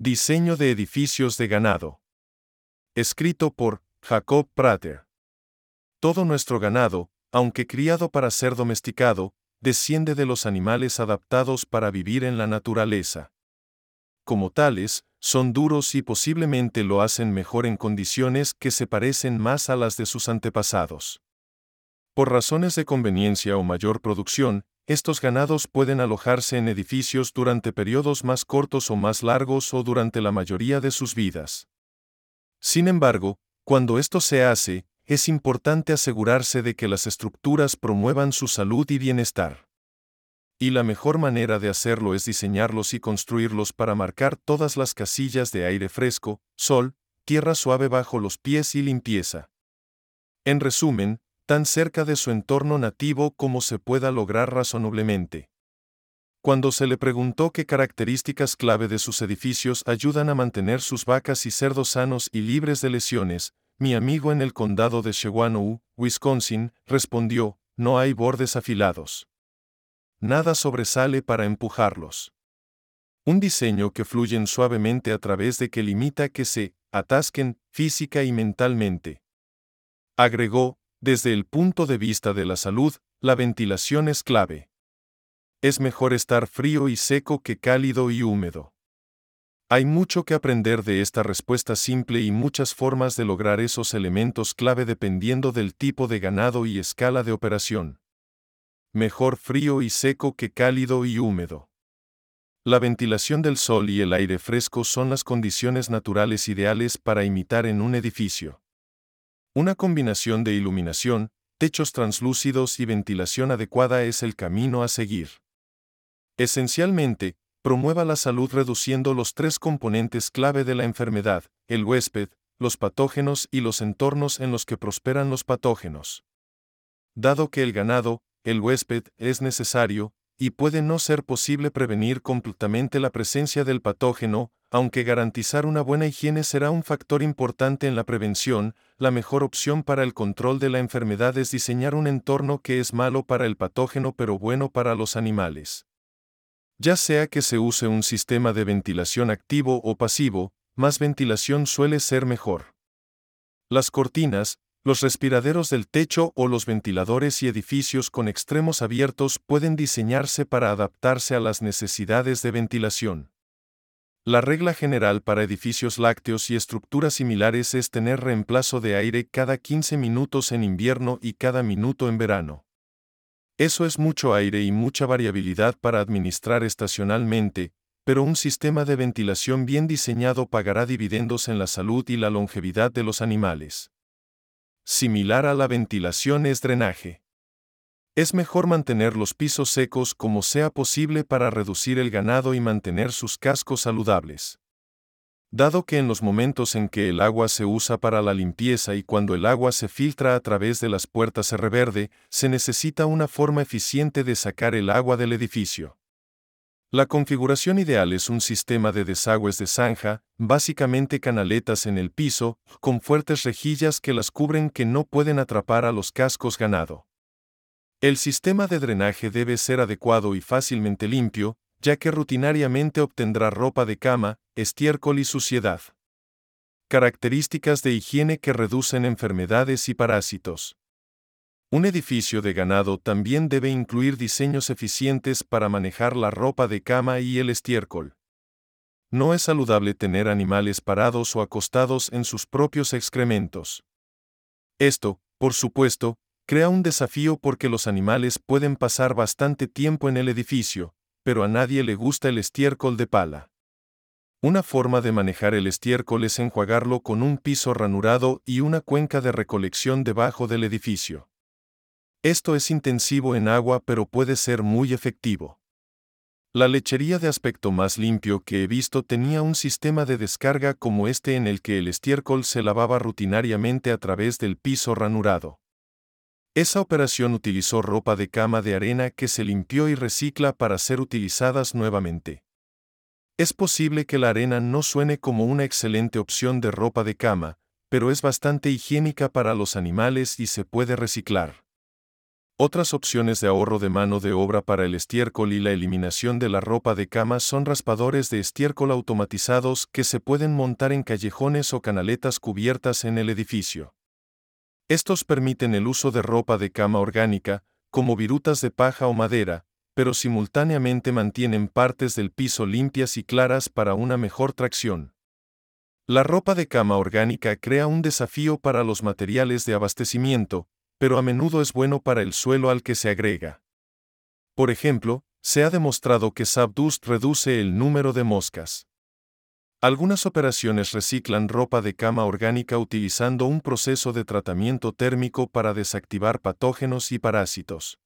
Diseño de edificios de ganado. Escrito por Jacob Prater. Todo nuestro ganado, aunque criado para ser domesticado, desciende de los animales adaptados para vivir en la naturaleza. Como tales, son duros y posiblemente lo hacen mejor en condiciones que se parecen más a las de sus antepasados. Por razones de conveniencia o mayor producción, estos ganados pueden alojarse en edificios durante periodos más cortos o más largos o durante la mayoría de sus vidas. Sin embargo, cuando esto se hace, es importante asegurarse de que las estructuras promuevan su salud y bienestar. Y la mejor manera de hacerlo es diseñarlos y construirlos para marcar todas las casillas de aire fresco, sol, tierra suave bajo los pies y limpieza. En resumen, tan cerca de su entorno nativo como se pueda lograr razonablemente. Cuando se le preguntó qué características clave de sus edificios ayudan a mantener sus vacas y cerdos sanos y libres de lesiones, mi amigo en el condado de Shawanoe, Wisconsin, respondió: no hay bordes afilados. Nada sobresale para empujarlos. Un diseño que fluyen suavemente a través de que limita que se atasquen física y mentalmente. Agregó: desde el punto de vista de la salud, la ventilación es clave. Es mejor estar frío y seco que cálido y húmedo. Hay mucho que aprender de esta respuesta simple y muchas formas de lograr esos elementos clave dependiendo del tipo de ganado y escala de operación. Mejor frío y seco que cálido y húmedo. La ventilación del sol y el aire fresco son las condiciones naturales ideales para imitar en un edificio. Una combinación de iluminación, techos translúcidos y ventilación adecuada es el camino a seguir. Esencialmente, promueva la salud reduciendo los tres componentes clave de la enfermedad: el huésped, los patógenos y los entornos en los que prosperan los patógenos. Dado que el ganado, el huésped, es necesario, y puede no ser posible prevenir completamente la presencia del patógeno, aunque garantizar una buena higiene será un factor importante en la prevención, la mejor opción para el control de la enfermedad es diseñar un entorno que es malo para el patógeno pero bueno para los animales. Ya sea que se use un sistema de ventilación activo o pasivo, más ventilación suele ser mejor. Las cortinas, los respiraderos del techo o los ventiladores y edificios con extremos abiertos pueden diseñarse para adaptarse a las necesidades de ventilación. La regla general para edificios lácteos y estructuras similares es tener reemplazo de aire cada 15 minutos en invierno y cada minuto en verano. Eso es mucho aire y mucha variabilidad para administrar estacionalmente, pero un sistema de ventilación bien diseñado pagará dividendos en la salud y la longevidad de los animales. Similar a la ventilación es drenaje. Es mejor mantener los pisos secos como sea posible para reducir el ganado y mantener sus cascos saludables. Dado que en los momentos en que el agua se usa para la limpieza y cuando el agua se filtra a través de las puertas reverde, se necesita una forma eficiente de sacar el agua del edificio. La configuración ideal es un sistema de desagües de zanja, básicamente canaletas en el piso, con fuertes rejillas que las cubren que no pueden atrapar a los cascos ganado. El sistema de drenaje debe ser adecuado y fácilmente limpio, ya que rutinariamente obtendrá ropa de cama, estiércol y suciedad. Características de higiene que reducen enfermedades y parásitos. Un edificio de ganado también debe incluir diseños eficientes para manejar la ropa de cama y el estiércol. No es saludable tener animales parados o acostados en sus propios excrementos. Esto, por supuesto, crea un desafío porque los animales pueden pasar bastante tiempo en el edificio, pero a nadie le gusta el estiércol de pala. Una forma de manejar el estiércol es enjuagarlo con un piso ranurado y una cuenca de recolección debajo del edificio. Esto es intensivo en agua pero puede ser muy efectivo. La lechería de aspecto más limpio que he visto tenía un sistema de descarga como este en el que el estiércol se lavaba rutinariamente a través del piso ranurado. Esa operación utilizó ropa de cama de arena que se limpió y recicla para ser utilizadas nuevamente. Es posible que la arena no suene como una excelente opción de ropa de cama, pero es bastante higiénica para los animales y se puede reciclar. Otras opciones de ahorro de mano de obra para el estiércol y la eliminación de la ropa de cama son raspadores de estiércol automatizados que se pueden montar en callejones o canaletas cubiertas en el edificio. Estos permiten el uso de ropa de cama orgánica, como virutas de paja o madera, pero simultáneamente mantienen partes del piso limpias y claras para una mejor tracción. La ropa de cama orgánica crea un desafío para los materiales de abastecimiento, pero a menudo es bueno para el suelo al que se agrega. Por ejemplo, se ha demostrado que Sawdust reduce el número de moscas. Algunas operaciones reciclan ropa de cama orgánica utilizando un proceso de tratamiento térmico para desactivar patógenos y parásitos.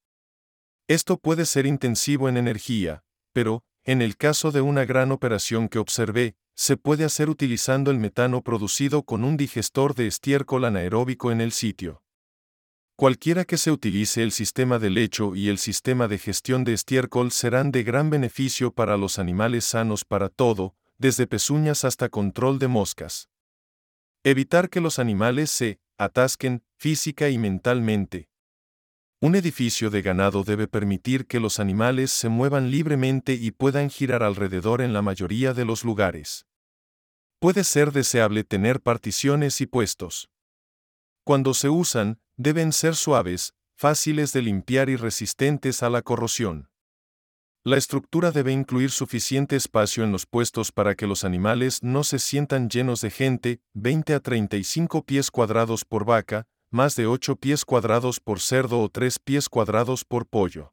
Esto puede ser intensivo en energía, pero, en el caso de una gran operación que observé, se puede hacer utilizando el metano producido con un digestor de estiércol anaeróbico en el sitio. Cualquiera que se utilice el sistema de lecho y el sistema de gestión de estiércol serán de gran beneficio para los animales sanos para todo, desde pezuñas hasta control de moscas. Evitar que los animales se atasquen física y mentalmente. Un edificio de ganado debe permitir que los animales se muevan libremente y puedan girar alrededor en la mayoría de los lugares. Puede ser deseable tener particiones y puestos. Cuando se usan, deben ser suaves, fáciles de limpiar y resistentes a la corrosión. La estructura debe incluir suficiente espacio en los puestos para que los animales no se sientan llenos de gente, 20 a 35 pies cuadrados por vaca, más de 8 pies cuadrados por cerdo o 3 pies cuadrados por pollo.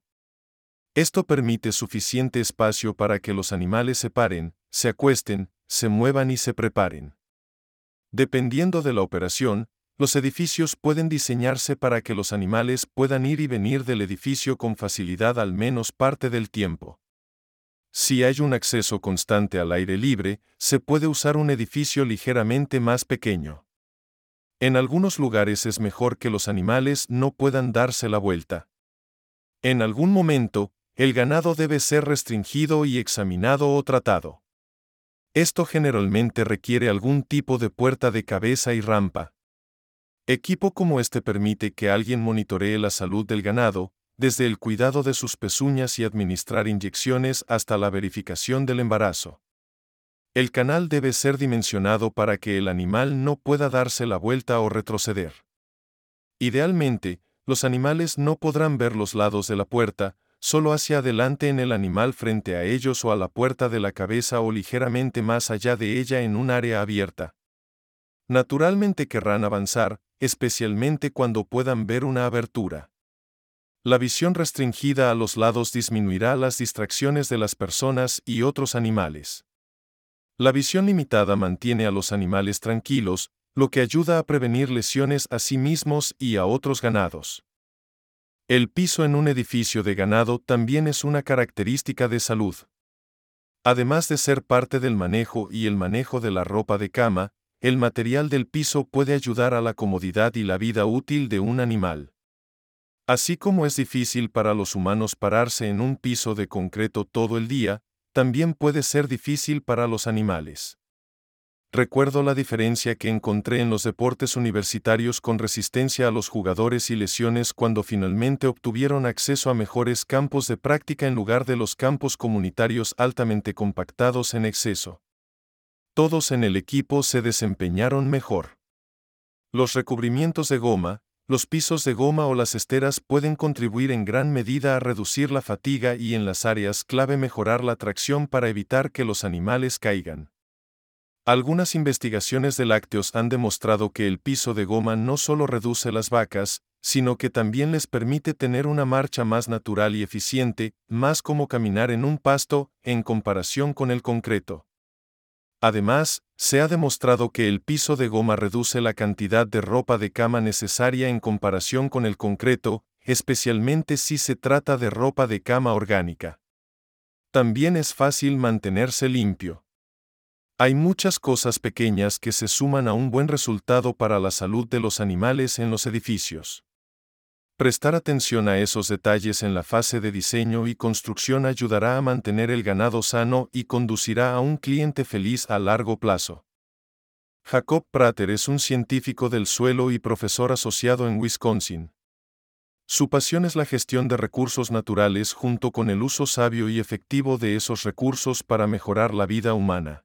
Esto permite suficiente espacio para que los animales se paren, se acuesten, se muevan y se preparen. Dependiendo de la operación, los edificios pueden diseñarse para que los animales puedan ir y venir del edificio con facilidad al menos parte del tiempo. Si hay un acceso constante al aire libre, se puede usar un edificio ligeramente más pequeño. En algunos lugares es mejor que los animales no puedan darse la vuelta. En algún momento, el ganado debe ser restringido y examinado o tratado. Esto generalmente requiere algún tipo de puerta de cabeza y rampa. Equipo como este permite que alguien monitoree la salud del ganado, desde el cuidado de sus pezuñas y administrar inyecciones hasta la verificación del embarazo. El canal debe ser dimensionado para que el animal no pueda darse la vuelta o retroceder. Idealmente, los animales no podrán ver los lados de la puerta, solo hacia adelante en el animal frente a ellos o a la puerta de la cabeza o ligeramente más allá de ella en un área abierta. Naturalmente querrán avanzar, especialmente cuando puedan ver una abertura. La visión restringida a los lados disminuirá las distracciones de las personas y otros animales. La visión limitada mantiene a los animales tranquilos, lo que ayuda a prevenir lesiones a sí mismos y a otros ganados. El piso en un edificio de ganado también es una característica de salud. Además de ser parte del manejo y el manejo de la ropa de cama, el material del piso puede ayudar a la comodidad y la vida útil de un animal. Así como es difícil para los humanos pararse en un piso de concreto todo el día, también puede ser difícil para los animales. Recuerdo la diferencia que encontré en los deportes universitarios con resistencia a los jugadores y lesiones cuando finalmente obtuvieron acceso a mejores campos de práctica en lugar de los campos comunitarios altamente compactados en exceso. Todos en el equipo se desempeñaron mejor. Los recubrimientos de goma, los pisos de goma o las esteras pueden contribuir en gran medida a reducir la fatiga y en las áreas clave mejorar la tracción para evitar que los animales caigan. Algunas investigaciones de lácteos han demostrado que el piso de goma no solo reduce las vacas, sino que también les permite tener una marcha más natural y eficiente, más como caminar en un pasto, en comparación con el concreto. Además, se ha demostrado que el piso de goma reduce la cantidad de ropa de cama necesaria en comparación con el concreto, especialmente si se trata de ropa de cama orgánica. También es fácil mantenerse limpio. Hay muchas cosas pequeñas que se suman a un buen resultado para la salud de los animales en los edificios. Prestar atención a esos detalles en la fase de diseño y construcción ayudará a mantener el ganado sano y conducirá a un cliente feliz a largo plazo. Jacob Prater es un científico del suelo y profesor asociado en Wisconsin. Su pasión es la gestión de recursos naturales junto con el uso sabio y efectivo de esos recursos para mejorar la vida humana.